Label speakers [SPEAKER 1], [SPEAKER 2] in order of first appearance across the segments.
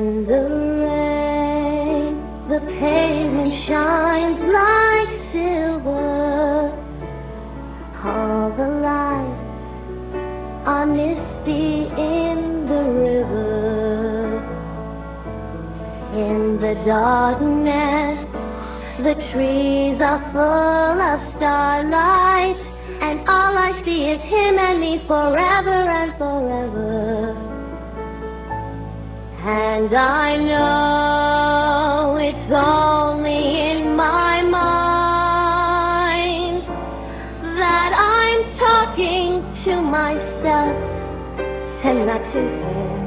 [SPEAKER 1] In the rain, the pavement shines like silver. All the lights are misty in the river. In the darkness, the trees are full of starlight, and all I see is him and me forever and forever. And I know it's only in my mind that I'm talking to myself and not to him.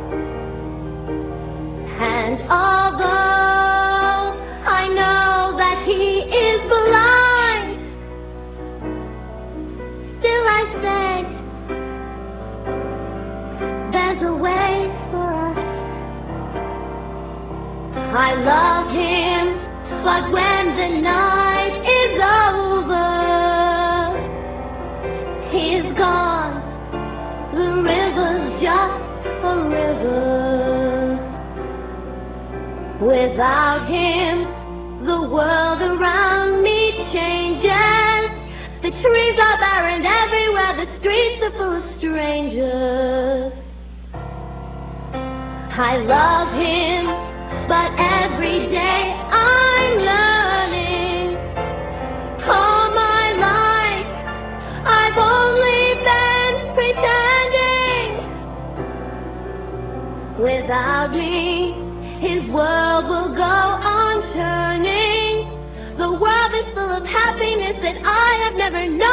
[SPEAKER 1] And although I know that he is blind, still I say there's a way for us. I love him, but when the night is over, he's gone. The river's just a river. Without him, the world around me changes. The trees are barren everywhere, the streets are full of strangers. I love him, but every day I'm learning. All my life I've only been pretending. Without me, his world will go on turning. The world is full of happiness that I have never known.